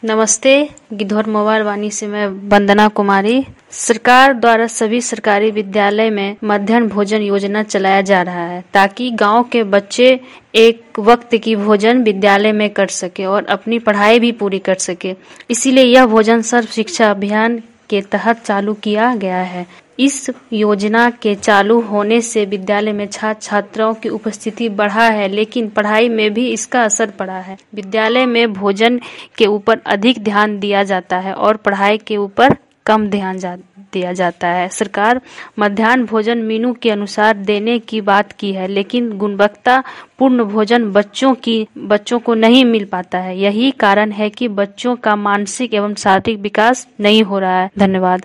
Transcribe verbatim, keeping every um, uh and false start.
नमस्ते, गिद्धौर मोबाइल वाणी से मैं वंदना कुमारी। सरकार द्वारा सभी सरकारी विद्यालय में मध्याह्न भोजन योजना चलाया जा रहा है ताकि गांव के बच्चे एक वक्त की भोजन विद्यालय में कर सके और अपनी पढ़ाई भी पूरी कर सके। इसीलिए यह भोजन सर्व शिक्षा अभियान के तहत चालू किया गया है। इस योजना के चालू होने से विद्यालय में छात्र छात्राओं की उपस्थिति बढ़ा है, लेकिन पढ़ाई में भी इसका असर पड़ा है। विद्यालय में भोजन के ऊपर अधिक ध्यान दिया जाता है और पढ़ाई के ऊपर कम ध्यान जा, दिया जाता है। सरकार मध्याह्न भोजन मेनू के अनुसार देने की बात की है, लेकिन गुणवत्ता पूर्ण भोजन बच्चों की बच्चों को नहीं मिल पाता है। यही कारण है कि बच्चों का मानसिक एवं शारीरिक विकास नहीं हो रहा है। धन्यवाद।